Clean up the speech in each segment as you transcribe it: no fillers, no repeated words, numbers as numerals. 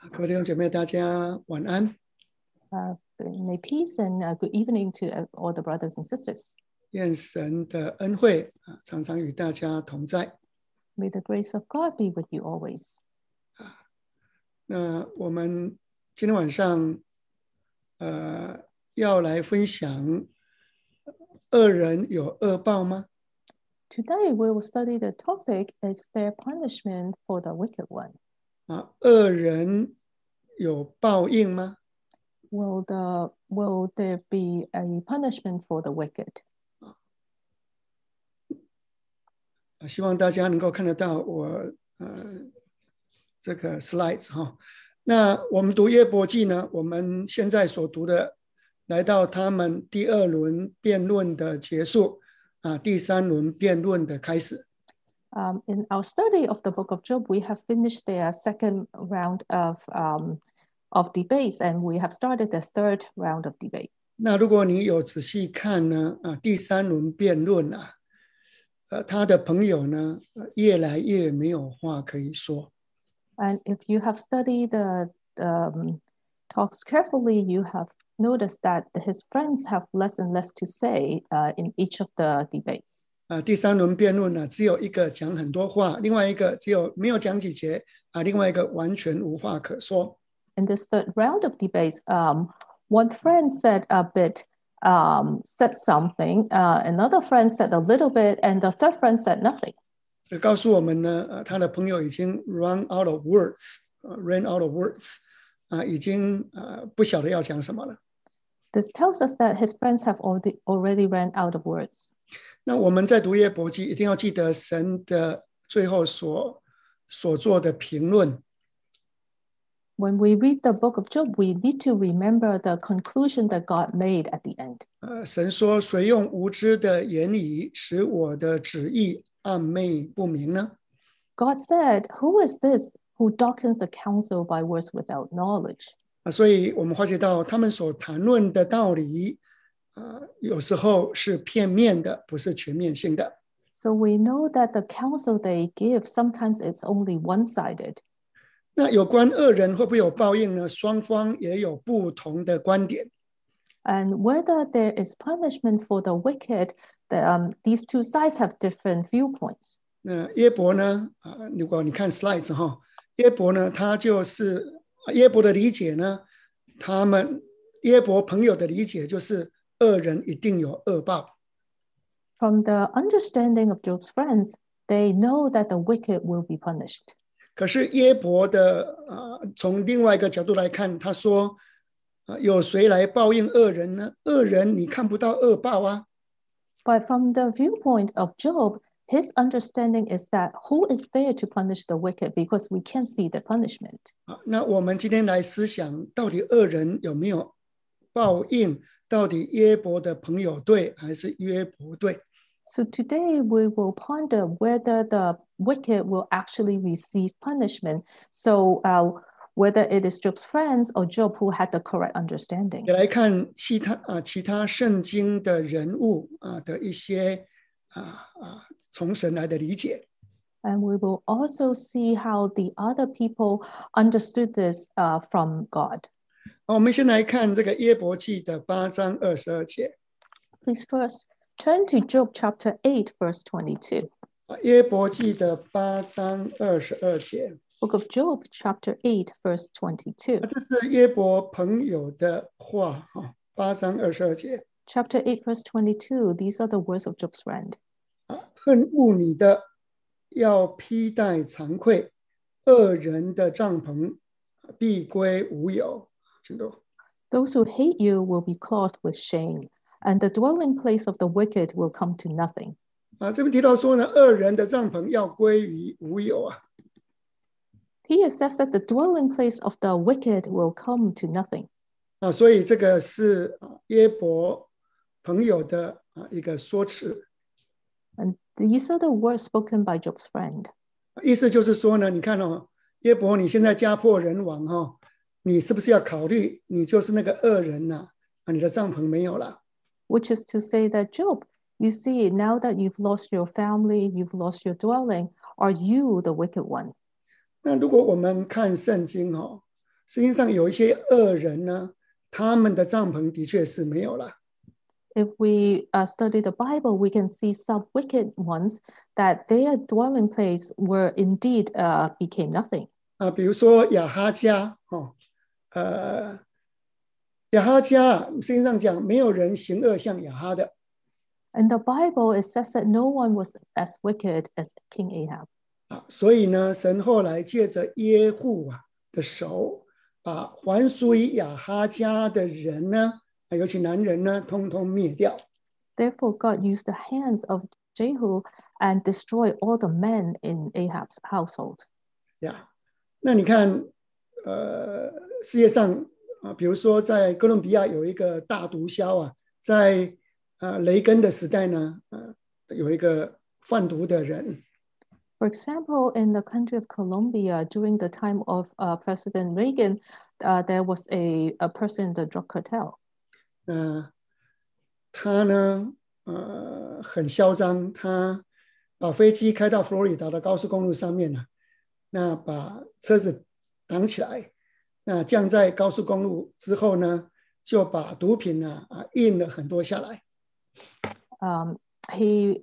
各位弟兄姐妹，大家晚安。 May peace and good evening to all the brothers and sisters. 愿神的恩惠常常与大家同在。 May the grace of God be with you always. 那我们今天晚上要来分享恶人有恶报吗？ Today we will study the topic, is there punishment for the wicked one? 恶人有报应吗？ Will there be a punishment for the wicked? 希望大家能够看得到我这个 slides 哈。那我们读约伯记呢，我们现在所读的来到他们第二轮辩论的结束第三轮辩论的开始。 In our study of the book of Job, we have finished the second round of debates, and we have started the third round of debate. 那如果你有仔细看呢第三轮辩论他的朋友呢越来越没有话可以说。 And if you have studied the talks carefully, you have noticed that his friends have less and less to say in each of the debates. 第三轮辩论呢，只有一个讲很多话，另外一个只有没有讲几节另外一个完全无话可说。 In this third round of debates, one friend said a bit, said something, another friend said a little bit, and the third friend said nothing. 这告诉我们呢他的朋友已经 ran out of words 已经不晓得要讲什么了。 This tells us that his friends have already ran out of words. 那我们在读约伯记一定要记得神的最后所做的评论。 When we read the book of Job, we need to remember the conclusion that God made at the end. 神说：“谁用无知的言语使我的旨意暗昧不明呢？” God said, "Who is this who darkens the counsel by words without knowledge?" 所以我们发觉到他们所谈论的道理有时候是片面的，不是全面性的。 So we know that the counsel they give, sometimes it's only one-sided. 那有关恶人会不会有报应呢？双方也有不同的观点。 And whether there is punishment for the wicked, these two sides have different viewpoints. 那约伯呢如果你看 slides 约伯呢他就是约伯的理解呢，约伯朋友的理解就是恶人一定有恶报。 From the understanding of Job's friends, they know that the wicked will be punished. 可是约伯的从另外一个角度来看，他说有谁来报应恶人呢？恶人你看不到恶报啊。 But from the viewpoint of Job, his understanding is that who is there to punish the wicked, because we can't see the punishment. 那我们今天来思想，到底恶人有没有报应？到底约伯的朋友对还是约伯对？ So today we will ponder whether the wicked will actually receive punishment. So whether it is Job's friends or Job who had the correct understanding. 也来看其他圣经的人物的一些从神来的理解。 And we will also see how the other people understood this from God. 我们先来看这个约伯记的8章22节。 Please first turn to Job chapter 8, verse 22. 约伯记的8章22节。 Book of Job chapter 8, verse 22. 这是约伯朋友的话8章22节。 Chapter 8, verse 22. These are the words of Job's friend. 恨恶你的要披戴惭愧，恶人的帐篷必归无有。请读。 Those who hate you will be clothed with shame, and the dwelling place of the wicked will come to nothing. 这边提到说呢，恶人的帐篷要归于无有 Here says that the dwelling place of the wicked will come to nothing. 所以这个是约伯朋友的一个说辞。 And these are the words spoken by Job's friend. 意思就是说呢，你看约伯你现在家破人亡你是不是要考虑你就是那个恶人你的帐篷没有了。 Which is to say that Job, you see, now that you've lost your family, you've lost your dwelling, are you the wicked one? 那如果我们看圣经实际上有一些恶人呢，他们的帐篷的确是没有了。 If we study the Bible, we can see some wicked ones that their dwelling place were indeed became nothing. 比如说亚哈家亚哈家圣经上讲，没有人行恶像亚哈的。 In the Bible, it says that no one was as wicked as King Ahab. 所以呢，神后来借着耶户的手，把还属于亚哈家的人呢，尤其男人呢，通通灭掉。 Therefore, God used the hands of Jehu and destroyed all the men in Ahab's household. 那你看，世界上比如说在哥伦比亚有一个大毒枭在雷根的时代呢，有一个贩毒的人。 For example, in the country of Colombia, during the time of President Reagan, there was a person in the drug cartel. 他呢，很嚣张，他把飞机开到佛罗里达的高速公路上面呢，那把车子挡起来，那降在高速公路之后呢，就把毒品印了很多下来。 He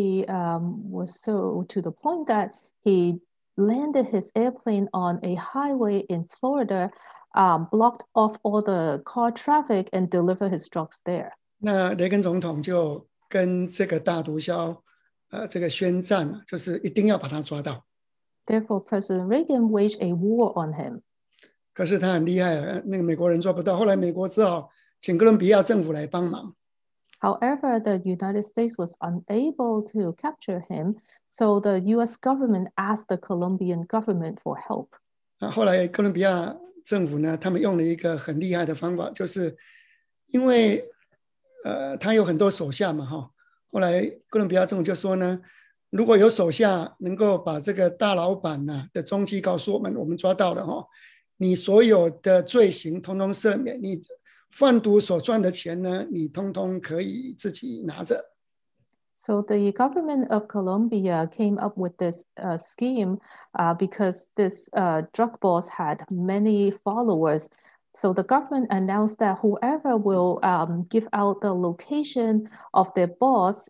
was so to the point that he landed his airplane on a highway in Florida, blocked off all the car traffic and delivered his drugs there. 那雷根总统就跟这个大毒枭这个宣战，就是一定要把他抓到。 Therefore, President Reagan waged a war on him. 可是他很厉害，那个美国人做不到。后来美国只好请哥伦比亚政府来帮忙。 However, the United States was unable to capture him, so the U.S. government asked the Colombian government for help. 后来哥伦比亚政府呢，他们用了一个很厉害的方法，就是因为他有很多手下嘛，后来哥伦比亚政府就说呢，如果有手下能够把这个大老板的踪迹告诉我们，我们抓到了你所有的罪行通通赦免，你贩毒所赚的钱呢，你通通可以自己拿着。 So the government of Colombia came up with this scheme because this drug boss had many followers. So the government announced that whoever will give out the location of their boss,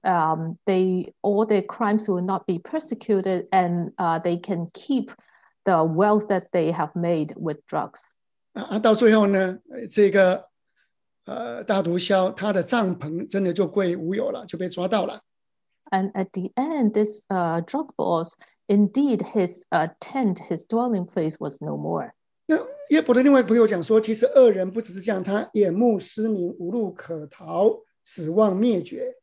all their crimes will not be persecuted, and they can keep the wealth that they have made with drugs. 到最后呢，这个大毒枭他的帐篷真的就归无有了，就被抓到了。 And at the end, this drug boss, indeed, his tent, his dwelling place was no more. 那约伯的另外一个朋友讲说，其实恶人不只是这样，他眼目失明，无路可逃，指望灭绝。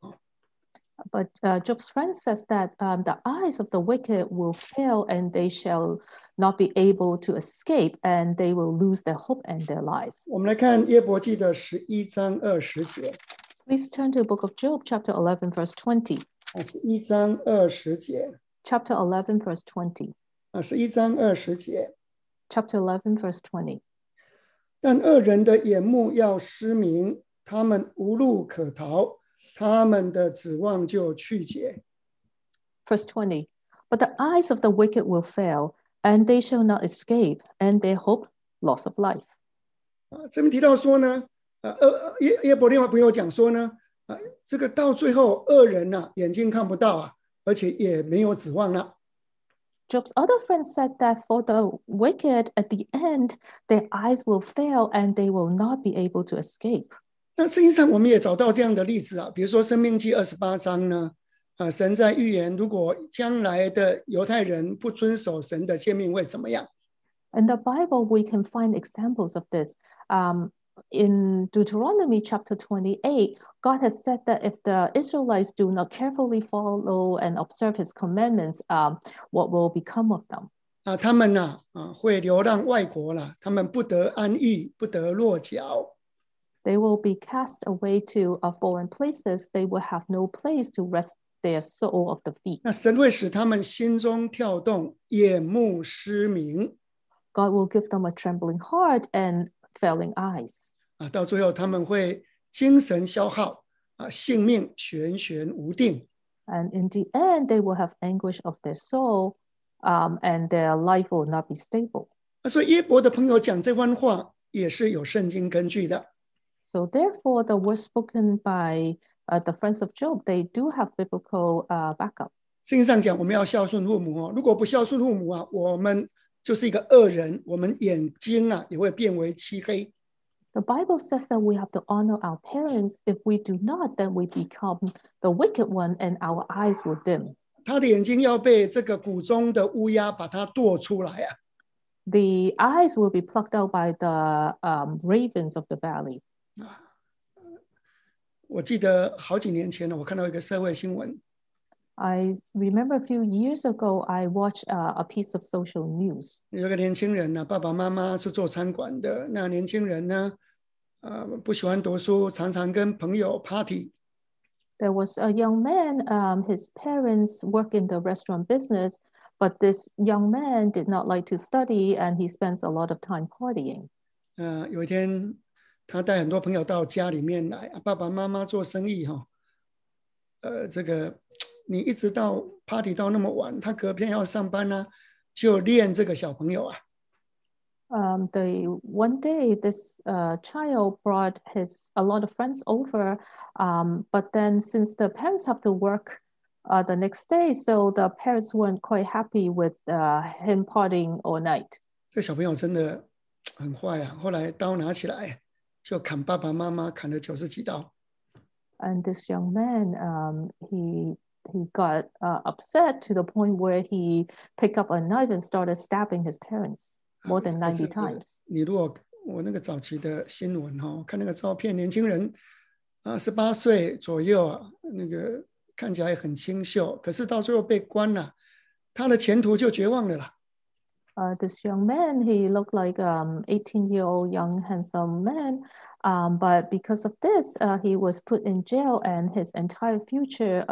But Job's friend says that the eyes of the wicked will fail and they shall not be able to escape and they will lose their hope and their life. 我们来看约伯记的11章20节。 Please turn to the book of Job, chapter 11, verse 20. 11章20节。 Chapter 11, verse 20. 11章20节。 Chapter 11, verse 20. 但恶人的眼目要失明，他们无路可逃，他们的指望就去结。 Verse 20. But the eyes of the wicked will fail, and they shall not escape, and their hope loss of life. 这边提到说呢，约伯另外朋友讲说呢，这个到最后恶人眼睛看不到而且也没有指望了。 Job's other friends said that for the wicked, at the end, their eyes will fail and they will not be able to escape. 那圣经上我们也找到这样的例子比如说申命记28章呢，神在预言如果将来的犹太人不遵守神的诫命会怎么样。 In the Bible, we can find examples of this. In Deuteronomy chapter 28, God has said that if the Israelites do not carefully follow and observe his commandments, what will become of them? 他们会流浪外国了，他们不得安逸，不得落脚。 They will be cast away to foreign places. They will have no place to rest their sole of the feet. 那神会使他们心中跳动，眼目失明。 God will give them a trembling heart and failing eyes. 到最后他们会精神消耗，性命悬悬无定。 And in the end, they will have anguish of their soul, and their life will not be stable. 所以耶伯的朋友讲这番话也是有圣经根据的。 So therefore, the words spoken by the friends of Job, they do have biblical backup. 圣经上讲，我们要孝顺父母哦。如果不孝顺父母啊，我们就是一个恶人，我们眼睛啊也会变为漆黑。 The Bible says that we have to honor our parents. If we do not, then we become the wicked one and our eyes will dim. 他的眼睛要被这个谷中的乌鸦把它剁出来啊。 The eyes will be plucked out by the ravens of the valley. 我记得好几年前了，我看到一个社会新闻， I remember a few years ago, I watched a piece of social news. 有个年轻人呢，爸爸妈妈是做餐馆的，那年轻人呢，不喜欢读书，常常跟朋友 party。 There was a young man, his parents work in the restaurant business, but this young man did not like to study and he spends a lot of time partying. 有一天他带很多朋友到家里面来，爸爸妈妈做生意哈，这个你一直到 party 到那么晚，他隔天要上班呢，就练这个小朋友啊。 One day, this child brought a lot of friends over, but then since the parents have to work the next day, so the parents weren't quite happy with him partying all night. 这小朋友真的很坏啊！后来刀拿起来就砍爸爸妈妈，砍了90几刀。 And this young man, he got upset to the point where he picked up a knife and started stabbing his parents more than 90 times. 你如果我那个早期的新闻哈，我看那个照片，年轻人18岁左右啊，那个看起来很清秀，可是到最后被关了，他的前途就绝望了啦。 This young man, he looked like 18-year-old young handsome man, but because of this, he was put in jail and his entire future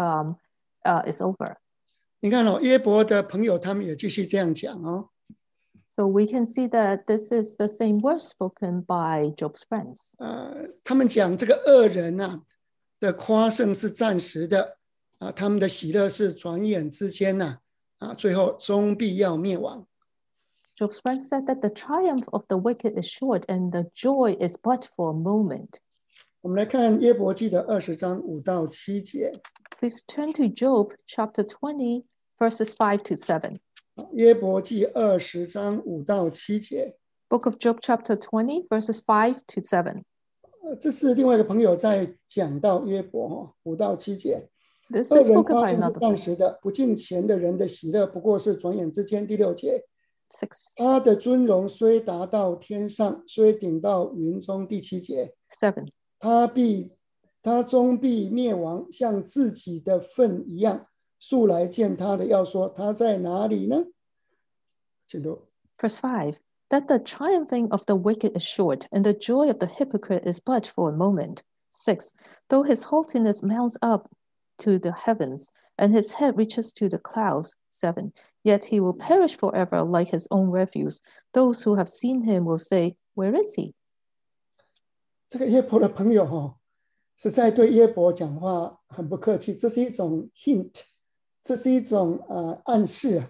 is over. 你看哦，耶伯的朋友他们也继续这样讲哦。 So we can see that this is the same word spoken by Job's friends. 他们讲这个恶人啊的夸胜是暂时的他们的喜乐是转眼之间最后终必要灭亡。 Job's friends said that the triumph of the wicked is short and the joy is but for a moment. 我们来看耶伯记的20章5到7节。 Please turn to Job chapter 20, verses 5 to 7. 耶伯记20章5到7节。 Book of Job chapter 20, verses 5 to 7. 这是另外一个朋友在讲到约伯5到7节。 This 恶 is 人 spoken 夸 by 胜是 another 暂时的，不敬虔的人的喜乐不过是转眼之间。第6节， 6. 他的尊荣虽达到天上，虽顶到云中。第7节， 7. 他终必灭亡，像自己的份一样。素来见他的要说，他在哪里呢？请读。 Verse 5. That the triumphing of the wicked is short, and the joy of the hypocrite is but for a moment. 6. Though his haughtiness mounts up to the heavens, and his head reaches to the clouds. 7. Yet he will perish forever like his own refuse. Those who have seen him will say, Where is he? 这个耶伯的朋友实在对耶伯讲话很不客气，这是一种 hint， 这是一种暗示。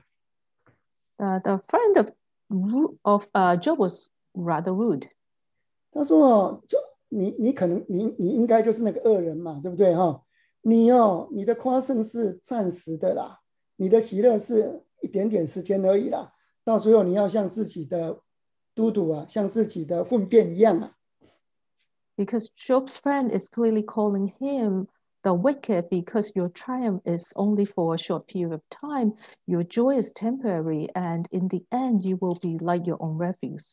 The friend of Job was rather rude. 他说就你可能你应该就是那个恶人嘛，对不对你的夸胜是暂时的啦，你的喜乐是一点点时间而已啦，到最后你要像自己的嘟嘟像自己的粪便一样 Because Job's friend is clearly calling him the wicked because your triumph is only for a short period of time. Your joy is temporary, and in the end, you will be like your own refuse.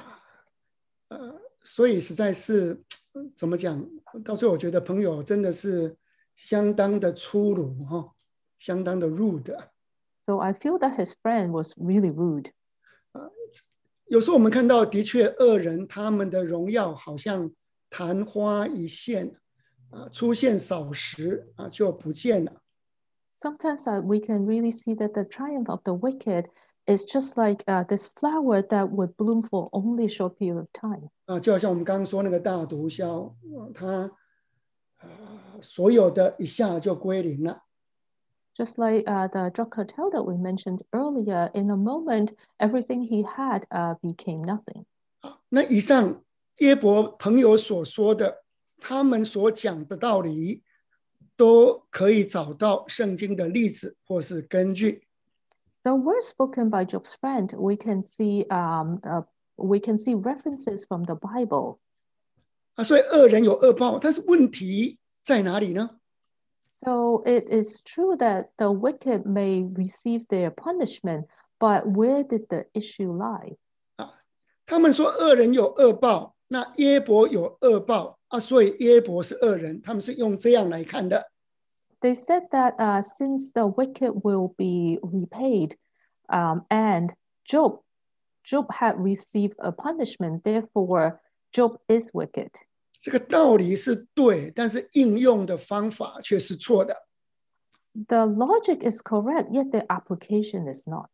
所以实在是怎么讲？到最后我觉得朋友真的是相当的粗鲁相当的 rude。 So I feel that his friend was really rude. 有时候我们看到的确恶人他们的荣耀好像昙花一现出现少时就不见了。 Sometimes we can really see that the triumph of the wicked is just like this flower that would bloom for only a short period of time. 就好像我们刚刚说那个大毒枭他所有的一下就归零了。 Just like the drug cartel that we mentioned earlier, in a moment, everything he had became nothing. 那以上耶伯朋友所说的，他们所讲的道理，都可以找到圣经的例子或是根据。 The words spoken by Job's friend, we can see references from the Bible. 所以恶人有恶报，但是问题在哪里呢？ So it is true that the wicked may receive their punishment, but where did the issue lie? 他们说恶人有恶报，那耶伯有恶报所以耶伯是恶人，他们是用这样来看的。 They said that since the wicked will be repaid, and Job had received a punishment, therefore Job is wicked. 这个道理是对，但是应用的方法却是错的。 The logic is correct, yet the application is not.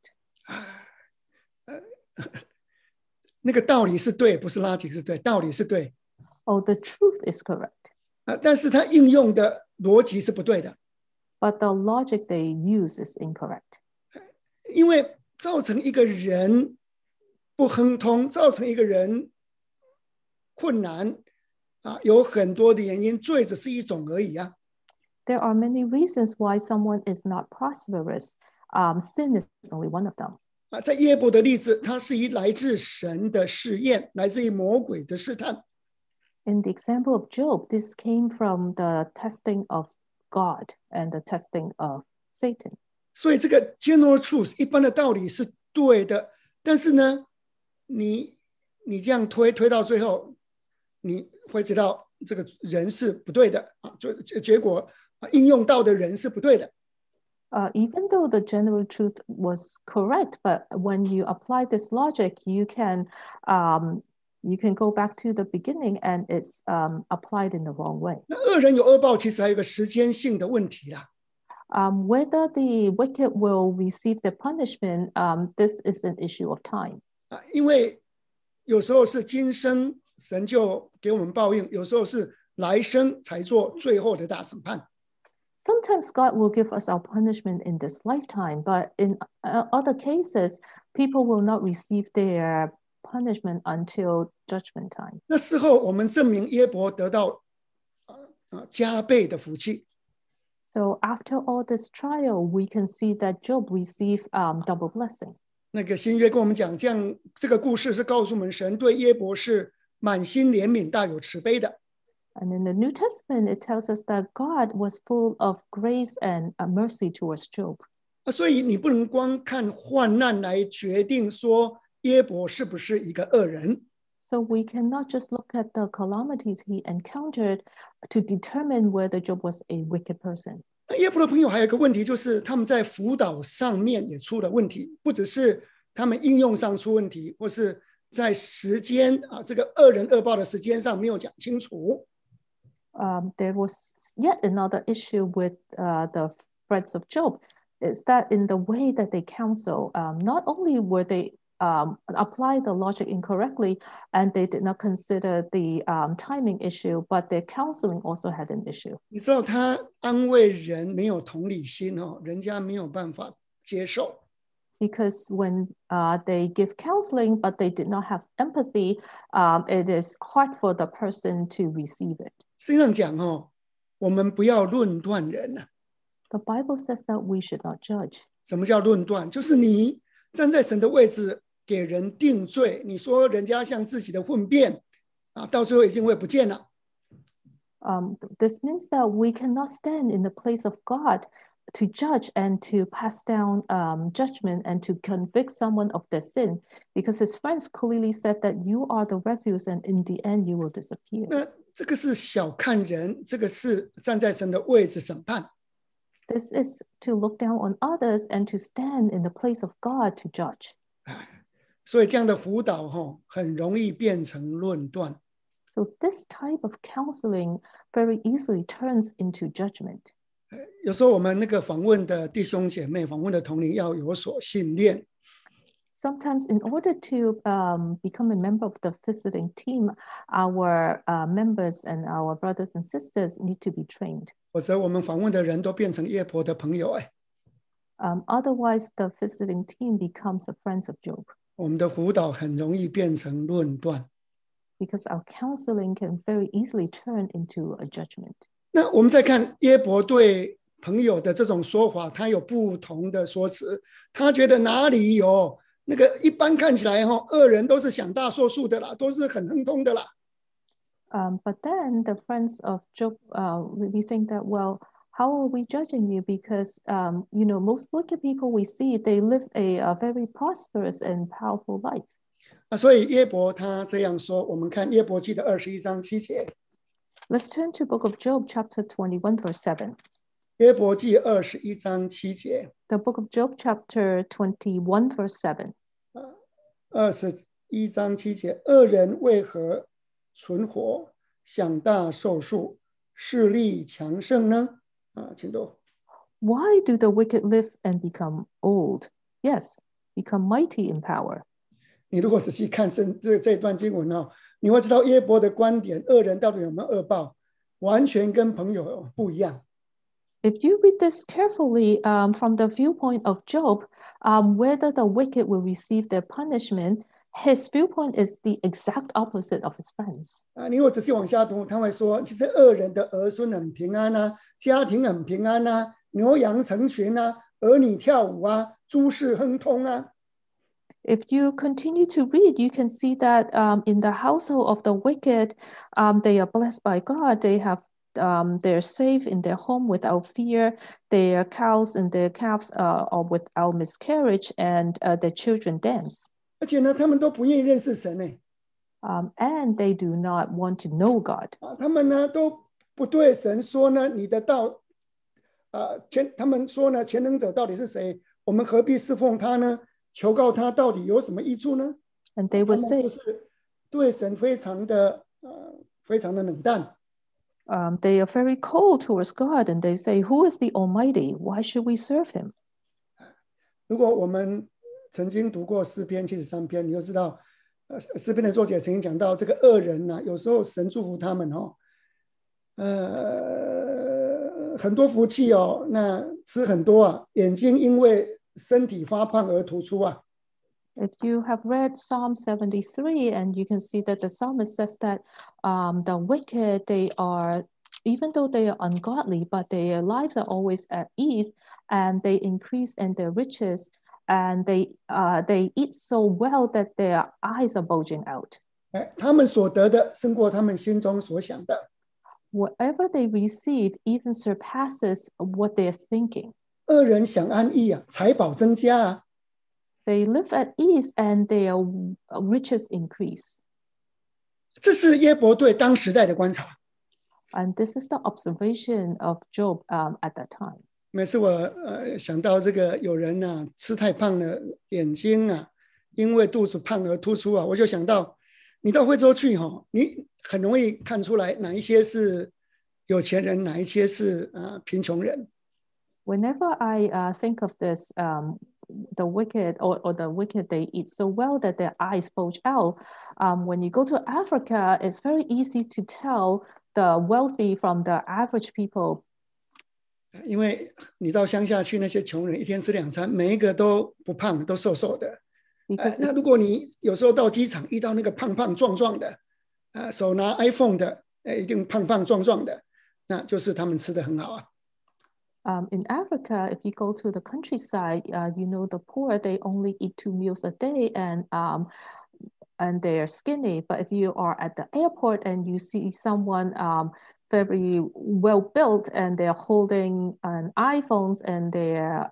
那个道理是对，不是 logic 是对，道理是对。 Oh, the truth is correct. 但是它应用的逻辑是不对的。 But the logic they use is incorrect. 因为造成一个人不亨通，造成一个人困难有很多的原因，罪只是一种而已啊。 There are many reasons why someone is not prosperous. Sin is only one of them. 在耶伯的例子，它是以来自神的试验，来自于魔鬼的试探。 In the example of Job, this came from the testing of God and the testing of Satan. 所以这个 general truth 一般的道理是对的，但是呢，你这样推到最后，你会知道这个人是不对的结果应用到的人是不对的。 Even though the general truth was correct, but when you apply this logic, you can go back to the beginning and it's applied in the wrong way. 那恶人有恶报，其实还有一个时间性的问题啦。 Whether the wicked will receive the punishment, this is an issue of time. 因为有时候是今生神就给我们报应，有时候是来生才做最后的大审判。 Sometimes God will give us our punishment in this lifetime, but in other cases, people will not receive their punishment until judgment time. 那事后我们证明耶伯得到加倍的福气。 So after all this trial, we can see that Job received double blessing. 那个新约跟我们讲，这个故事是告诉我们，神对耶伯是满心怜悯、大有慈悲的。 And in the New Testament, it tells us that God was full of grace and mercy towards Job. 所以你不能光看患难来决定说耶伯是不是一个恶人。 So we cannot just look at the calamities he encountered to determine whether Job was a wicked person. 耶伯的朋友还有一个问题，就是他们在辅导上面也出了问题，不只是他们应用上出问题，或是在时间这个恶人恶报的时间上没有讲清楚。 There was yet another issue with the friends of Job, is that in the way that they counsel, not only were they apply the logic incorrectly and they did not consider the timing issue, but their counseling also had an issue. 你知道他安慰人没有同理心人家没有办法接受。 Because when they give counseling, but they did not have empathy, it is hard for the person to receive it. 圣经上讲我们不要论断人 The Bible says that we should not judge. 什么叫论断？就是你站在神的位置给人定罪，你说人家像自己的粪便到最后一定会不见了。 This means that we cannot stand in the place of God to judge and to pass down judgment and to convict someone of their sin, because his friends clearly said that you are the refuse and in the end you will disappear. 那这个是小看人，这个是站在神的位置审判。 This is to look down on others and to stand in the place of God to judge. 所以这样的辅导很容易变成论断。 So this type of counseling very easily turns into judgment. 有时候我们那个访问的弟兄姐妹、访问的同龄要有所训练。 Sometimes in order to become a member of the visiting team, our members and our brothers and sisters need to be trained. 否则我们访问的人都变成耶伯的朋友 Otherwise, the visiting team becomes the friends of Job. 我们的辅导很容易变成论断。 Because our counseling can very easily turn into a judgment. 那我们再看约伯对朋友的这种说法，他有不同的说辞。他觉得哪里有那个一般看起来恶人都是享大硕树的啦，都是很亨通的啦。 But then the friends of Job really think that, well, how are we judging you? Because, most wicked people we see, they live a very prosperous and powerful life. 所以约伯他这样说，我们看约伯记的21章7节。 Let's turn to book of Job, chapter 21, verse 7. 约伯记21章7节。 The book of Job, chapter 21, verse 7. 21章7节，恶人为何存活，享大寿数，势力强盛呢？请读。 Why do the wicked live and become old? Yes, become mighty in power. 你如果仔细看这段经文你会知道约伯的观点，恶人到底有没有恶报，完全跟朋友不一样。 If you read this carefully from the viewpoint of Job, whether the wicked will receive their punishment, his viewpoint is the exact opposite of his friends. 你如果仔细往下读，他会说，其实恶人的儿孙很平安家庭很平安牛羊成群儿女跳舞诸事亨通 If you continue to read, you can see that in the household of the wicked, they are blessed by God. They're safe in their home without fear. Their cows and their calves are without miscarriage, and their children dance. 而且呢，他们都不愿意认识神 And they do not want to know God. 他们呢都不对神说呢，你的道他们说呢，全能者到底是谁？我们何必侍奉他呢？求告他到底有什么益处呢？ And they would say, 对神非常的冷淡。 they are very cold towards God, and they say, who is the Almighty? Why should we serve him? 如果我们曾经读过诗篇73篇，你就知道诗篇的作者曾经讲到这个恶人有时候神祝福他们很多福气那吃很多眼睛因为身体发胖而突出 If you have read Psalm 73, and you can see that the psalmist says that the wicked, even though they are ungodly, but their lives are always at ease, and they increase in their riches, and they eat so well that their eyes are bulging out. 他们所得的胜过他们心中所想的。 Whatever they receive even surpasses what they're thinking. 恶人享安逸财宝增加 They live at ease and their riches increase. 这是约伯对当时代的观察。 And this is the observation of Job at that time. 每次我想到这个有人吃太胖了，眼睛因为肚子胖而突出我就想到你到非洲去你很容易看出来哪一些是有钱人，哪一些是贫穷人。 Whenever I think of this, the wicked or the wicked, they eat so well that their eyes bulge out. When you go to Africa, it's very easy to tell the wealthy from the average people. 因为你到乡下去，那些穷人一天吃2餐，每一个都不胖，都瘦瘦的。那如果你有时候到机场遇到那个胖胖壮壮的，手拿 iPhone 的，一定胖胖壮壮的，那就是他们吃得很好 In Africa, if you go to the countryside, the poor, they only eat 2 meals a day and they're skinny. But if you are at the airport and you see someone very well built and they're holding an iPhones and they're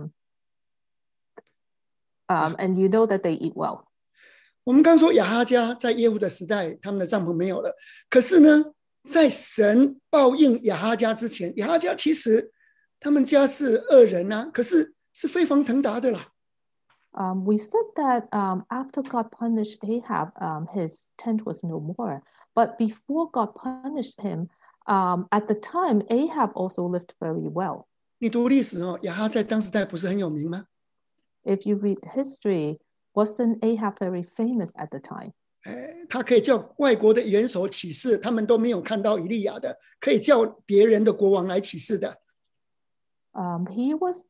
and you know that they eat well. 我们刚说亚哈家在耶户的时代，他们的帐篷没有了。可是呢，在神报应亚哈家之前，亚哈家其实他们家是恶人可是是飞黄腾达的啦。 We said that after God punished Ahab, his tent was no more. But before God punished him, at the time, Ahab also lived very well. 你读历史亚哈在当时代不是很有名吗？ If you read history, wasn't Ahab very famous at the time? 他可以叫外国的元首起誓，他们都没有看到以利亚的，可以叫别人的国王来起誓的。 He was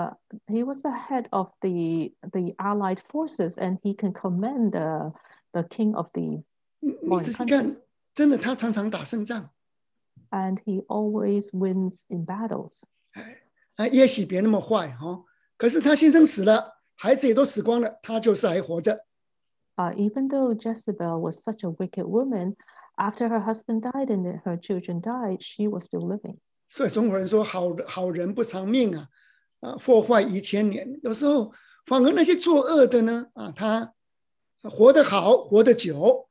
the head of the Allied forces, and he can command the king of the 你 foreign 仔细 country, 看，真的他常常打胜仗， and he always wins in battles. 耶洗别那么坏可是他先生死了，孩子也都死光了，他就是还活着。 Even though Jezebel was such a wicked woman, after her husband died and her children died, she was still living. 所以中国人说好人不长命祸患1千年。有时候反而那些作恶的呢他活得好，活得久。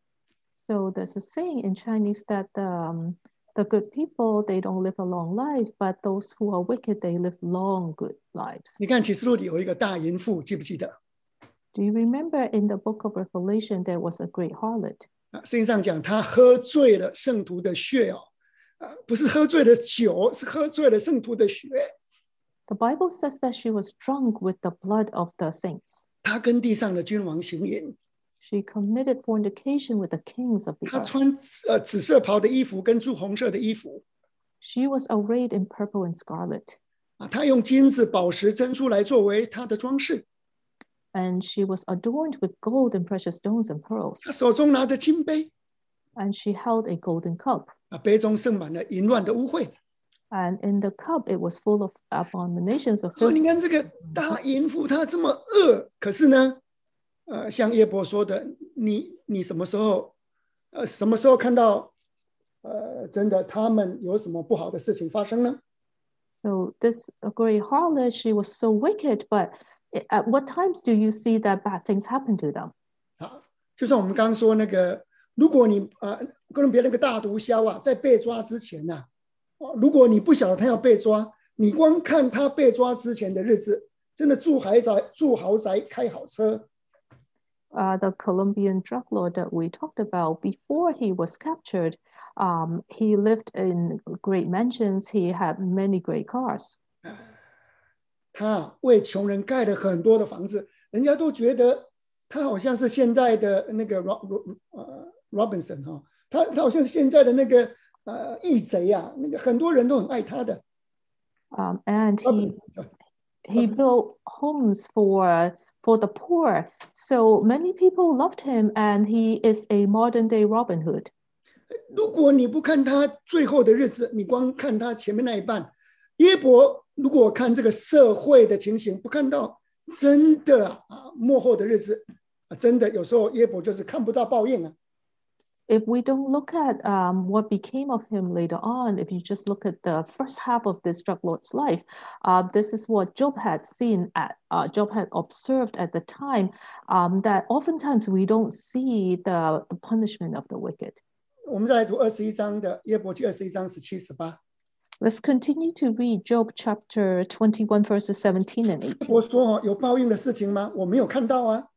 So there's a saying in Chinese that the good people, they don't live a long life, but those who are wicked, they live long, good lives. 你看启示录里有一个大淫妇，记不记得？ Do you remember in the book of Revelation, there was a great harlot? 圣经上讲他喝醉了圣徒的血不是喝醉了酒，是喝醉了圣徒的血。 The Bible says that she was drunk with the blood of the saints. 他跟地上的君王行淫， She committed fornication with the kings of the 他 earth. 穿紫色袍的衣服跟朱红色的衣服 She was arrayed in purple and scarlet, 他用金子、宝石、珍珠来作为他的装饰。 and she was adorned with gold and precious stones and pearls. 他手中拿着金杯 And she held a golden cup. 杯中盛满了淫乱的污秽。 And in the cup, it was full of abominations of 所以 filth. 你看这个大淫妇，她这么恶，可是呢，像耶伯说的，你什么时候看到真的他们有什么不好的事情发生呢？ So this great harlot, she was so wicked, but at what times do you see that bad things happen to them? 就像我们刚刚说那个，如果你哥伦比亚那个大毒枭在被抓之前如果你不晓得他要被抓，你光看他被抓之前的日子，真的住豪宅，开好车。 The Colombian drug lord that we talked about, before he was captured, he lived in great mansions. He had many great cars. 他为穷人盖了很多的房子，人家都觉得他好像是现在的那个Robinson 他好像是现在的那个义贼那个很多人都很爱他的。 And he built homes for the poor. So many people loved him, and he is a modern day Robin Hood. 如果你不看他最后的日子，你光看他前面那一半，耶伯如果看这个社会的情形，不看到真的末后的日子真的有时候耶伯就是看不到报应 If we don't look at what became of him later on, if you just look at the first half of this drug lord's life, this is what Job had seen Job had observed at the time, that oftentimes we don't see the punishment of the wicked. 我们再来读21章的耶伯记21章17、18。 Let's continue to read Job chapter 21, verses 17 and 18. 我说有报应的事情吗？我没有看到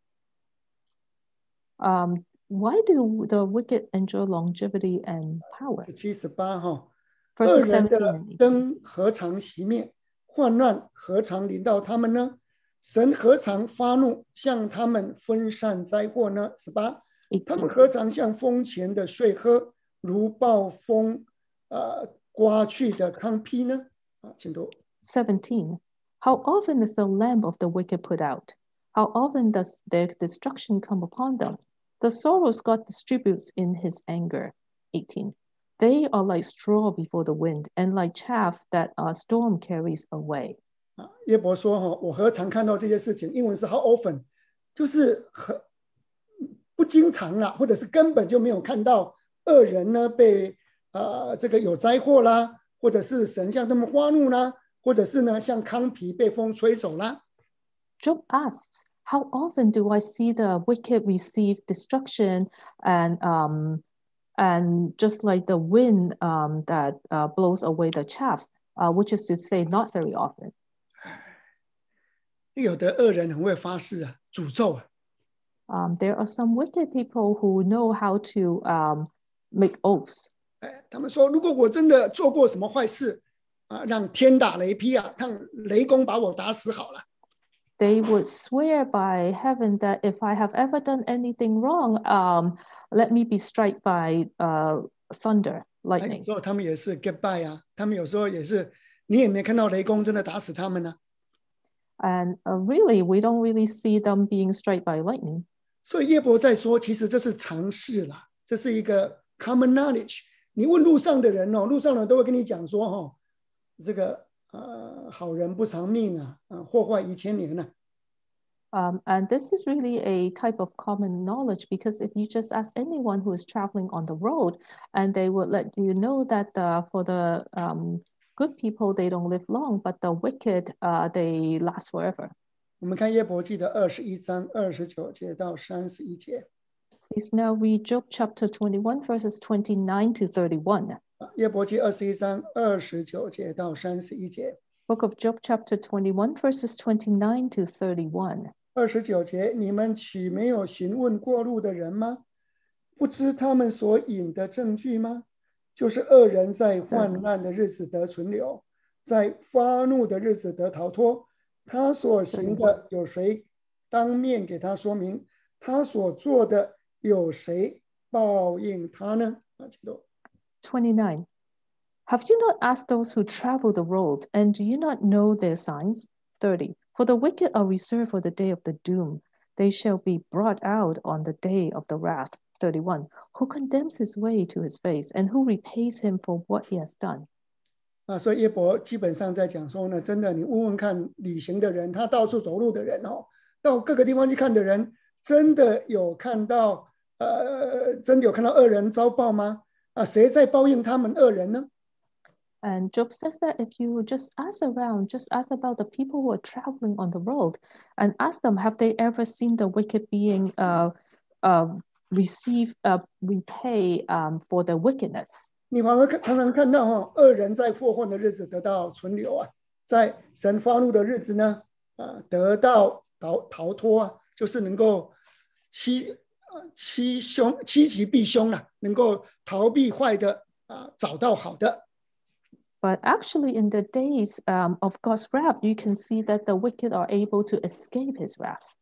Why do the wicked enjoy longevity and power? 17、18恶 Verses 人 17 的 and 18. 灯何尝熄灭？患难何尝临到他们呢？神何尝发怒，向他们分散灾祸呢？18，他们何尝像风前的水喝，如暴风刮去的糠秕呢？请读。 17. How often is the lamp of the wicked put out? How often does their destruction come upon them? The sorrows God distributes in his anger. 18. They are like straw before the wind, and like chaff that a storm carries away. 耶伯说我何尝看到这些事情？英文是 how often， 就是不经常啦，或者是根本就没有看到恶人呢被这个有灾祸啦，或者是神向他们发怒啦，或者是呢像糠秕被风吹走啦。 Job asks, how often do I see the wicked receive destruction and just like the wind that blows away the chaff, which is to say not very often. 有的恶人很会发誓诅咒 There are some wicked people who know how to make oaths. 他们说如果我真的做过什么坏事让天打雷劈让雷公把我打死好了。 They would swear by heaven that if I have ever done anything wrong, let me be struck by thunder, lightning. 所以他们也是 get by 他们有时候也是你也没看到雷公真的打死他们呢、 And really, we don't really see them being struck by lightning. 所以耶伯在说，其实这是常识啦，这是一个 common knowledge。你问路上的人哦，路上的人都会跟你讲说，哦，这个好人不长命啊，祸患1千年啊。 And this is really a type of common knowledge, because if you just ask anyone who is traveling on the road, and they would let you know that for the good people, they don't live long, but the wicked, they last forever. 我们看约伯记的21章29节到31节。 Please now read Job chapter 21, verses 29 to 31. 约伯记21章29节到31节。 Book of Job chapter 21, verses 29 to 31. 29节，你们岂没有询问过路的人吗？不知他们所引的证据吗？就是恶人在患难的日子得存留，在发怒的日子得逃脱。他所行的有谁当面给他说明？他所做的有谁报应他呢 ？29. Have you not asked those who travel the road, and do you not know their signs? 30. For the wicked are reserved for the day of the doom. They shall be brought out on the day of the wrath. 31. Who condemns his way to his face, and who repays him for what he has done? 所以耶伯基本上在讲说呢，真的，你问问看旅行的人，他到处走路的人哦，到各个地方去看的人，真的有看到恶人遭报吗？谁在报应他们恶人呢？ And Job says that if you just ask around, just ask about the people who are traveling on the road, and ask them, have they ever seen the wicked being repay for their wickedness? 你反而常常看到恶人在祸患的日子得到存留啊，在神发怒的日子呢，得到逃脱啊，就是能够趋吉避凶啊，能够逃避坏的找到好的。 But actually, in the days of God's wrath, you can see that the wicked are able to escape his wrath.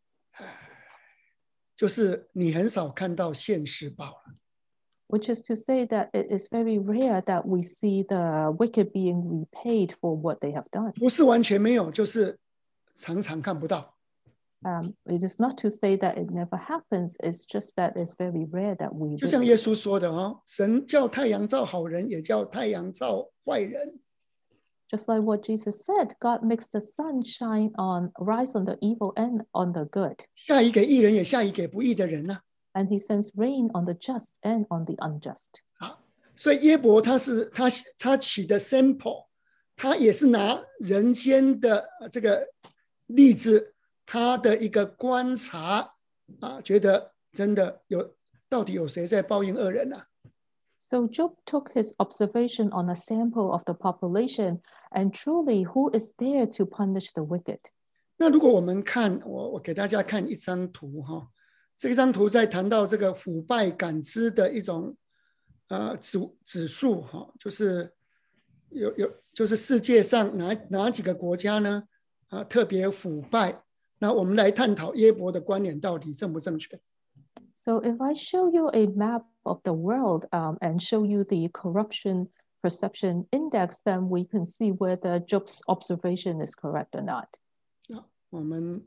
就是你很少看到现世报了。 Which is to say that it is very rare that we see the wicked being repaid for what they have done. 不是完全没有，就是常常看不到。 It is not to say that it never happens. It's just that it's very rare that we. 就像耶稣说的神叫太阳照好人，也叫太阳照坏人。 Just like what Jesus said, God makes the sun rise on the evil and on the good. 下雨给义人，也下雨给不义的人呢。 And he sends rain on the just and on the unjust. 所以耶伯他取的 sample， 他也是拿人间的这个例子，他的一个观察觉得真的到底有谁在报应恶人啊？ So Job took his observation on a sample of the population, and truly, who is there to punish the wicked? 那如果我们看，我给大家看一张图这张图在谈到这个腐败感知的一种指数就是就是世界上哪几个国家呢特别腐败？那我们来探讨耶伯的观点到底正不正确。 So if I show you a map of the world and show you the corruption perception index, then we can see whether Job's observation is correct or not. 我们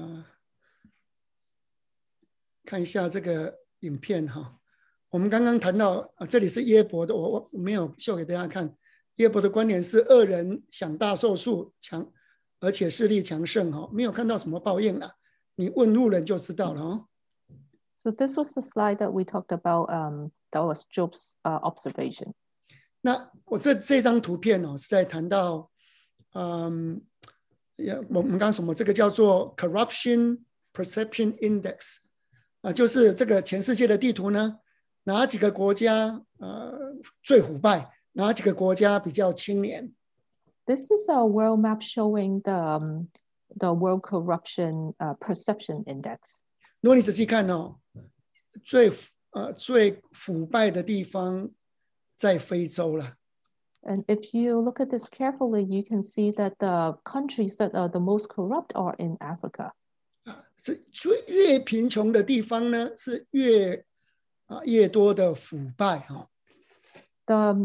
看一下这个影片我们刚刚谈到这里是耶伯的，我没有秀给大家看。耶伯的观点是恶人享大寿数强，而且势力强盛没有看到什么报应了。你问路人就知道了 So this was the slide that we talked about. That was Job's observation. 那我这张图片是在谈到，我们刚什么这个叫做 corruption perception index 就是这个全世界的地图呢，哪几个国家最腐败，哪几个国家比较清廉。 This is a world map showing the world corruption perception index. 如果你仔细看最腐败的地方在非洲了。 And if you look at this carefully, you can see that the countries that are the most corrupt are in Africa. 越贫穷的地方呢，是越多的腐败 The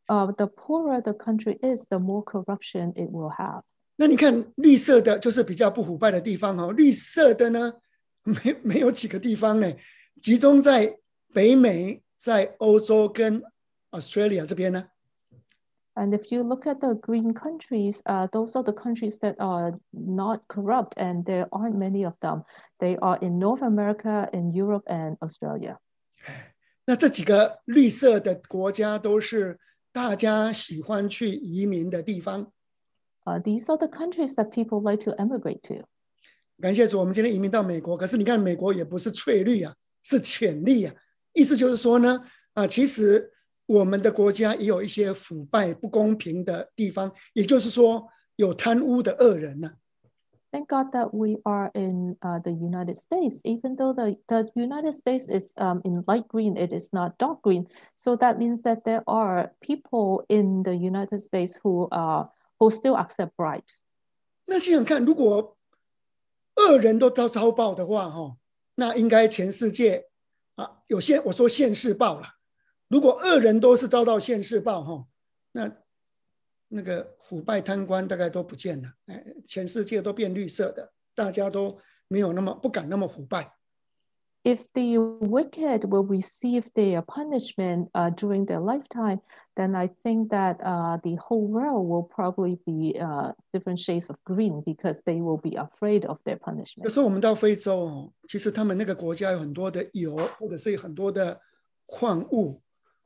the poorer the country is, the more corruption it will have. 那你看绿色的就是比较不腐败的地方哦，绿色的呢没有几个地方呢，集中在北美、在欧洲跟 Australia 这边呢。 And if you look at the green countries, those are the countries that are not corrupt, and there aren't many of them. They are in North America, in Europe, and Australia. 那这几个绿色的国家都是大家喜欢去移民的地方。 These are the countries that people like to emigrate to. 感谢主，我们今天移民到美国，可是你看美国也不是翠绿啊，是浅绿啊。意思就是说呢，其实我们的国家也有一些腐败不公平的地方，也就是说有贪污的恶人呢。 Thank God that we are in the United States, even though the United States is in light green, it is not dark green. So that means that there are people in the United States who still accept bribes. 那想想看，如果恶人都遭报的话，那应该全世界我说现世报了。如果恶人都是遭到现世报，那个腐败贪官大概都不见了，全世界都变绿色的，大家都没有不敢那么腐败。 If the wicked will receive their punishment during their lifetime, then I think that the whole world will probably be different shades of green because they will be afraid of their punishment. 有时候我们到非洲，其实他们那个国家有很多的油，或者是有很多的矿物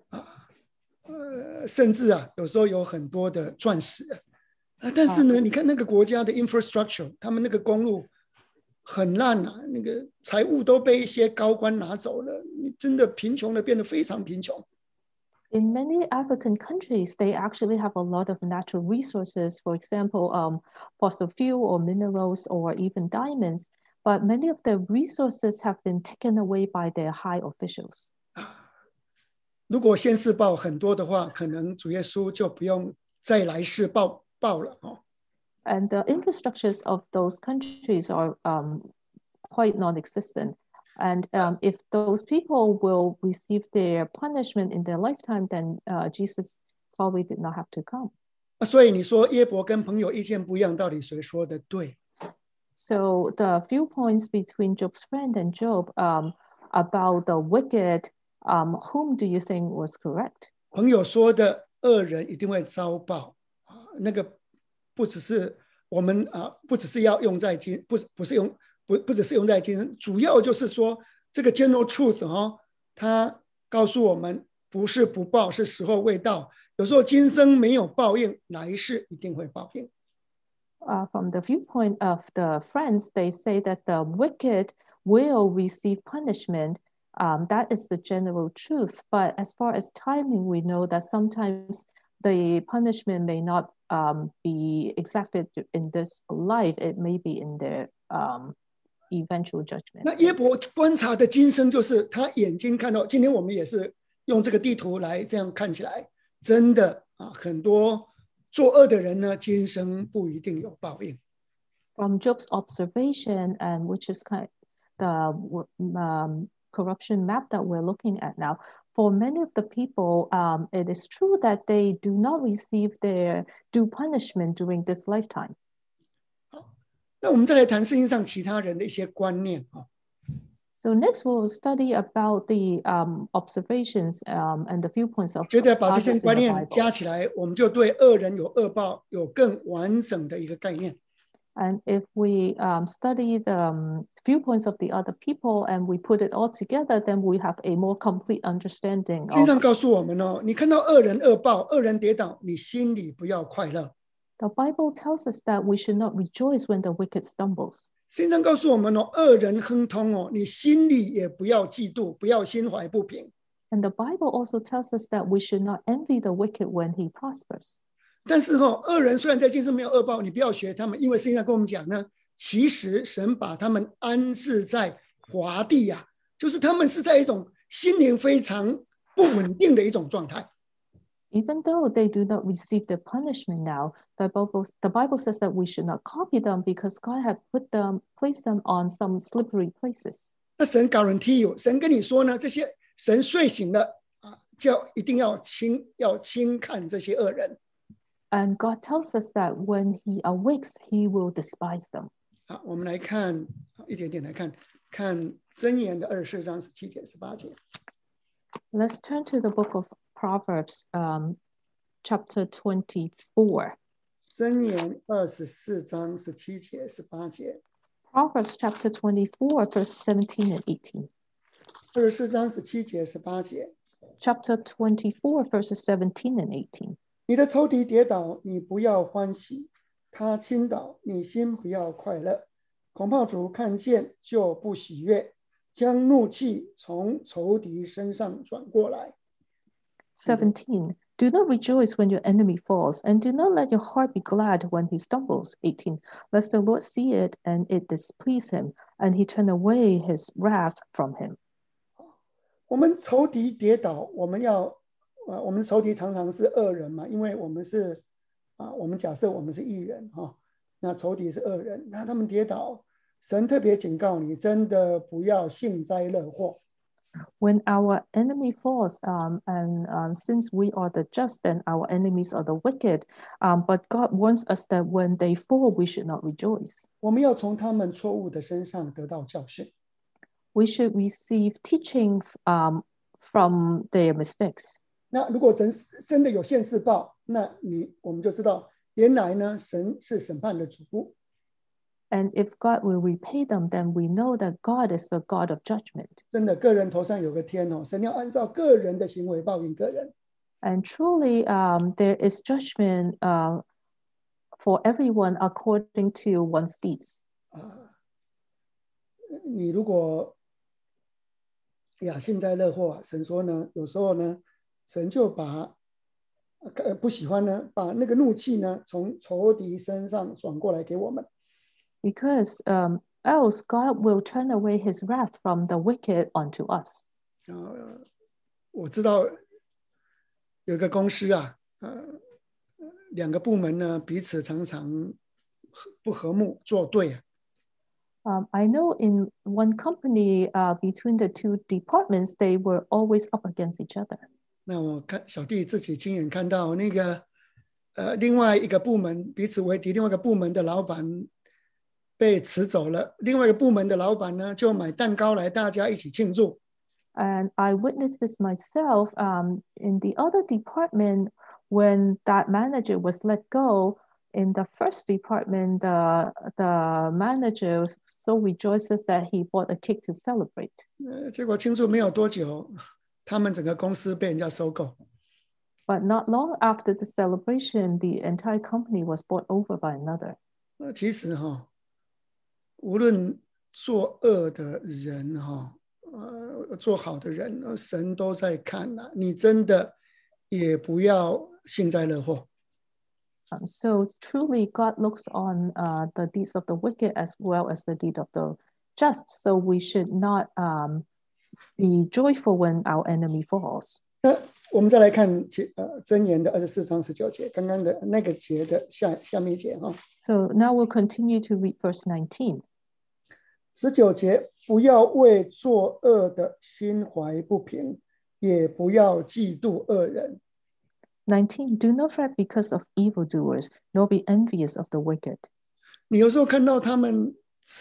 甚至有时候有很多的钻石但是呢，你看那个国家的 infrastructure， 他们那个公路很烂那个财物都被一些高官拿走了，真的贫穷的变得非常贫穷。 In many African countries, they actually have a lot of natural resources, for example, fossil fuel or minerals or even diamonds, but many of the resources have been taken away by their high officials. 如果现世报很多的话，可能主耶稣就不用再来世报了 And the infrastructures of those countries are quite non-existent. And if those people will receive their punishment in their lifetime, then Jesus probably did not have to come. 所以你说约伯跟朋友意见不一样，到底谁说的对？ So the viewpoints between Job's friend and Job about the wicked, whom do you think was correct? 朋友说的恶人一定会遭报那个不只是我们不只是要用在不只是用在今生，主要就是说这个 general truth 它告诉我们不是不报，是时候未到。有时候今生没有报应，来世一定会报应。 From the viewpoint of the friends, they say that the wicked will receive punishment. That is the general truth. But as far as timing, we know that sometimes the punishment may not be exacted in this life. It may be in their eventual judgment. 那约伯观察的今生，就是他眼睛看到。今天我们也是用这个地图来这样看起来，真的很多作恶的人呢，今生不一定有报应。 From Job's observation, and which is kind of the corruption map that we're looking at now, for many of the people, it is true that they do not receive their due punishment during this lifetime. 那我们再来谈圣经上其他人的一些观念。 So next we'll study about the observations and the viewpoints of 觉得把这些 others in the 观念 Bible. 加起来，我们就对恶人有恶报有更完整的一个概念。 And if we study the viewpoints of the other people and we put it all together, then we have a more complete understanding 圣经 of 上告诉我们你看到恶人恶报，恶人跌倒，你心里不要快乐。 The Bible tells us that we should not rejoice when the wicked stumbles. 圣经上告诉我们恶人亨通你心里也不要嫉妒，不要心怀不平。 And the Bible also tells us that we should not envy the wicked when he prospers. 但是恶人虽然在今生没有恶报，你不要学他们，因为圣经上跟我们讲呢，其实神把他们安置在华地就是他们是在一种心灵非常不稳定的一种状态。 Even though they do not receive the punishment now, the Bible says that we should not copy them because God had placed them on some slippery places. 那神 guarantee you， 神跟你说呢，这些神睡醒了一定要轻看这些恶人。 And God tells us that when he awakes, he will despise them. 好，我们来看一点点来看箴言的24章17节18节。 Let's turn to the book of Proverbs, chapter 24. 箴言24章17节18节。 Proverbs chapter 24, verse 17 and 18. 24章17节18节。 Chapter 24, verses 17 and 18. 你的仇敌跌倒，你不要欢喜；他倾倒，你心不要快乐。恐怕主看见就不喜悦，将怒气从仇敌身上转过来。 17. Do not rejoice when your enemy falls, and do not let your heart be glad when he stumbles. 18. Lest the Lord see it, and it displease him, and he turn away his wrath from him. 我们仇敌跌倒，我们仇敌常常是恶人嘛，因为我们是我们假设我们是义人哈，那仇敌是恶人，那他们跌倒，神特别警告你，真的不要幸灾乐祸。 When our enemy falls, since we are the just, then our enemies are the wicked. But God warns us that when they fall, we should not rejoice. 我们要从他们错误的身上得到教训。 We should receive teaching from their mistakes. 那如果真的有现世报，那我们就知道，原来呢，神是审判的主。 And if God will repay them, then we know that God is the God of judgment. 真的，个人头上有个天哦，神要按照个人的行为报应个人。 And truly, there is judgment for everyone according to one's deeds. 你如果幸灾乐祸，神说呢，有时候呢，神就把不喜欢呢，把那个怒气呢，从仇敌身上转过来给我们。 Because else God will turn away his wrath from the wicked onto us. 我知道有个公司两个部门呢彼此常常不和睦作对。 I know in one company, between the two departments, they were always up against each other. 那我看小弟自己亲眼看到那个另外一个部门彼此为敌，另外一个部门的老板被辞走了，另外一个部门的老板呢就买蛋糕来大家一起庆祝。 And I witnessed this myself in the other department when that manager was let go. In the first department, the manager so rejoices that he bought a cake to celebrate. 结果庆祝没有多久，他们整个公司被人家收购。 But not long after the celebration, the entire company was bought over by another. 其实无论作恶的人做好的人，神都在看啊，你真的也不要幸灾乐祸。 So truly, God looks on the deeds of the wicked as well as the deed of the just. So we should not be joyful when our enemy falls. 那我们再来看箴言的24章19节，刚刚的那个节的下面一节 So now we'll continue to read verse 19. 19节，不要为作恶的心怀不平，也不要嫉妒恶人。 19. Do not fret because of evildoers, nor be envious of the wicked. 你有时候看到他们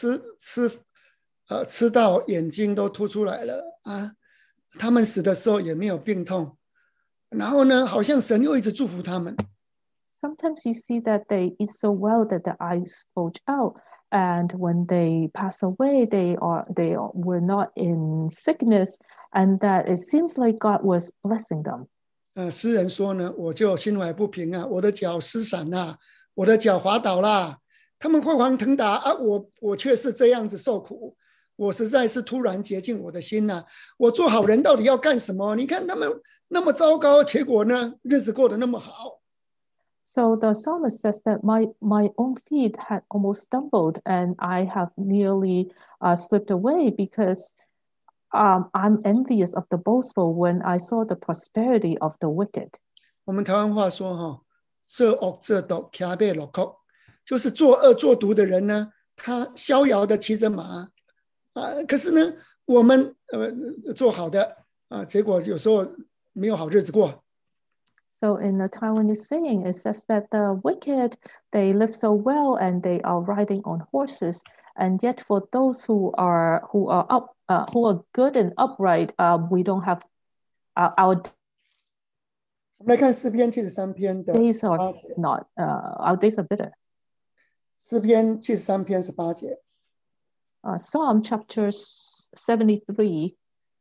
吃到眼睛都凸出来了啊，他们死的时候也没有病痛，然后呢，好像神又一直祝福他们。 Sometimes you see that they eat so well that their eyes bulge out, and when they pass away, they were not in sickness, and that it seems like God was blessing them. 诗人说呢，我就心怀不平啊，我的脚失闪啦，我的脚滑倒啦，他们飞黄腾达啊，我却是这样子受苦，我实在是突然洁净我的心啊，我做好人到底要干什么？你看他们那么糟糕，结果呢，日子过得那么好。 So the psalmist says that my own feet had almost stumbled, and I have nearly slipped away because I'm envious of the boastful when I saw the prosperity of the wicked. 我们台湾话说这恶这毒骑马落曲，就是作恶作毒的人呢，他逍遥的骑着马可是呢，我们做好的结果有时候没有好日子过。 So in the Taiwanese saying, it says that the wicked, they live so well and they are riding on horses, and yet for those who are good and upright, we don't have our 我们来看诗篇73篇的 days are 8节， not our days are bitter. 诗篇73篇18节， Psalm chapter 73,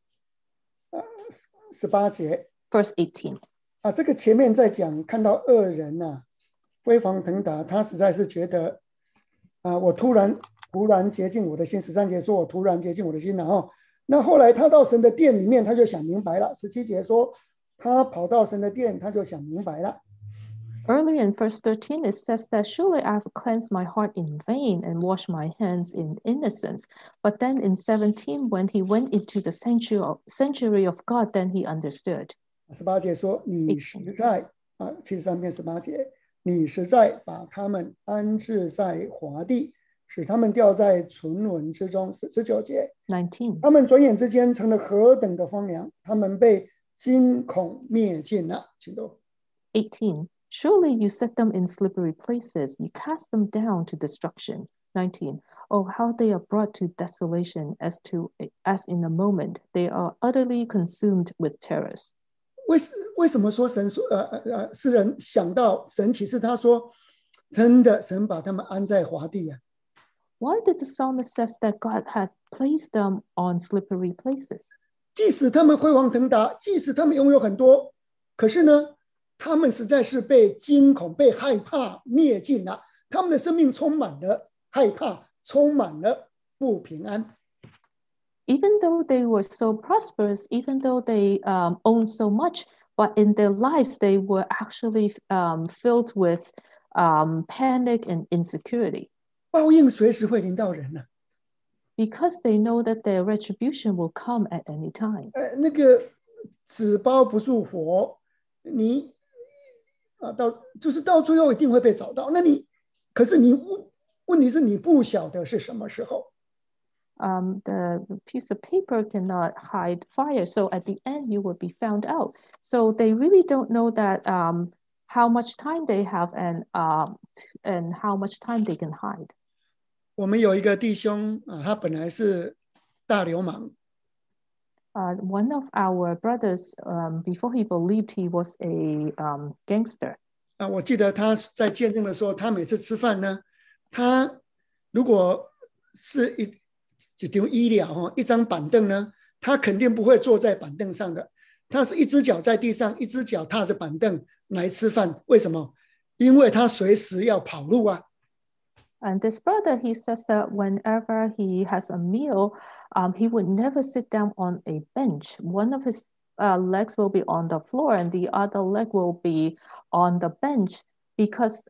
18节 verse 18. 啊，这个前面在讲看到恶人呐、飞黄腾达，他实在是觉得啊，我突然洁净我的心。13节说我突然洁净我的心，然后那后来他到神的殿里面，他就想明白了。17节说他跑到神的殿，他就想明白了。 Earlier in verse 13, it says that surely I have cleansed my heart in vain and washed my hands in innocence. But then in 17, when he went into the sanctuary of God, then he understood. 18节说你实在啊，73篇18节，你实在把他们安置在华地，使他们掉在沉沦之中。19节， 19. 他们转眼之间成了何等的荒凉，他们被惊恐灭尽了。请读。 18. Surely you set them in slippery places, you cast them down to destruction. 19. Oh, how they are brought to desolation as in a moment, they are utterly consumed with terrors. 为什么说神说诗人想到神启示他说，真的神把他们安在华地啊？ Why did the psalmist says that God had placed them on slippery places? 即使他们辉煌腾达，即使他们拥有很多，可是呢，他们实在是被惊恐、被害怕灭尽了。他们的生命充满了害怕，充满了不平安。 Even though they were so prosperous, even though they owned so much, but in their lives they were actually filled with panic and insecurity. 报应随时会临到人呢、 Because they know that their retribution will come at any time. 那个纸包不住火，你到最后一定会被找到。那你可是你问题是你不晓得是什么时候。 The piece of paper cannot hide fire, so at the end you will be found out. So they really don't know that how much time they have and how much time they can hide. 我们有一个弟兄啊，他本来是大流氓， One of our brothers, before he believed he was a gangster. 啊，我记得他在见证的时候，他每次吃饭呢，他如果是一张医疗一张板凳呢，他肯定不会坐在板凳上的，他是一只脚在地上，一只脚踏着板凳来吃饭。为什么？因为他随时要跑路啊。 And this brother, he says that whenever he has a meal, he would never sit down on a bench. One of his legs will be on the floor and the other leg will be on the bench because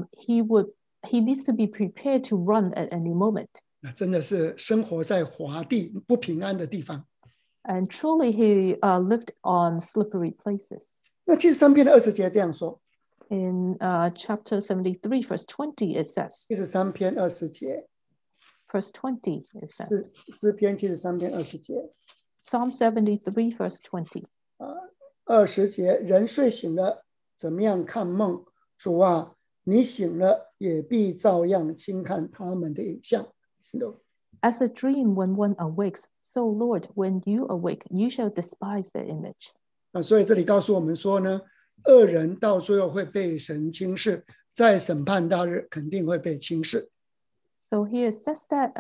he needs to be prepared to run at any moment. 真的是生活在华地不平安的地方。 And truly he lived on slippery places. 那73篇的20节这样说， In chapter 73, verse 20, it says, 73篇20节， verse 20, it says, 诗篇73篇20节， Psalm 73, verse 20. 20节，人睡醒了，怎么样看梦？主啊，你醒了，也必照样轻看他们的影像。 As a dream when one awakes, so Lord, when you awake, you shall despise their image. 所以这里告诉我们说呢，恶人到最后会被神轻视，在审判大日肯定会被轻视。 So here it says that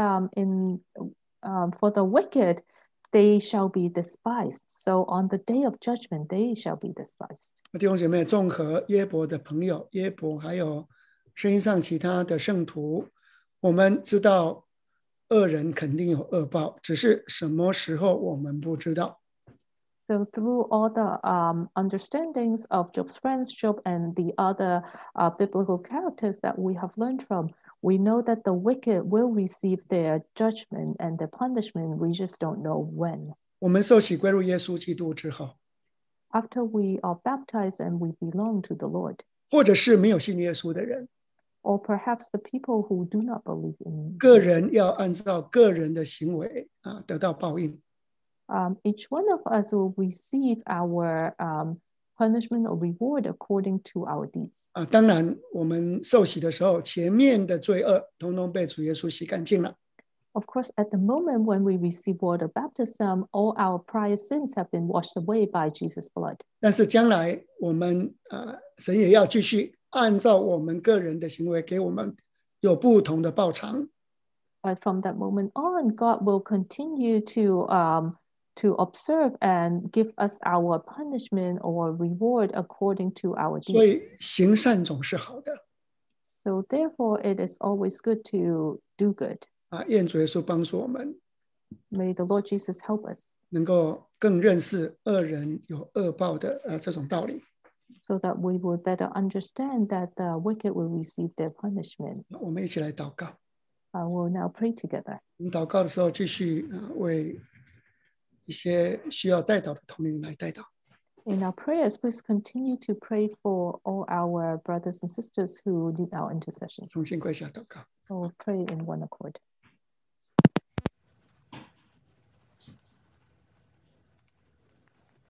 for the wicked, they shall be despised. So on the day of judgment, they shall be despised. 弟兄姐妹，综合耶伯的朋友耶伯，还有圣经上其他的圣徒，我们知道恶人肯定有恶报，只是什么时候我们不知道。 So through all the understandings of Job's friends, Job and the other biblical characters that we have learned from, we know that the wicked will receive their judgment and their punishment. We just don't know when. 我们受洗归入耶稣基督之后， After we are baptized and we belong to the Lord, 或者是没有信耶稣的人， or perhaps the people who do not believe in 个人要按照个人的行为得到报应。 each one of us will receive our punishment or reward according to our deeds. 当然我们受洗的时候，前面的罪恶统统被主耶稣洗干净了。 Of course, at the moment when we receive water baptism, all our prior sins have been washed away by Jesus' blood. 但是将来我们神也要继续按照我们个人的行为，给我们有不同的报偿。 But from that moment on, God will continue to observe and give us our punishment or reward according to our 所以 deeds. 行善总是好的。 So therefore, it is always good to do good. 愿主耶稣帮助我们， May the Lord Jesus help us 能够更认识恶人有恶报的这种道理。 so that we will better understand that the wicked will receive their punishment. 我们一起来祷告。 We'll now pray together. 我们祷告的时候，继续为一些需要代祷的同龄来代祷。 In our prayers, please continue to pray for all our brothers and sisters who need our intercession. 同心跪下祷告。 We'll pray in one accord.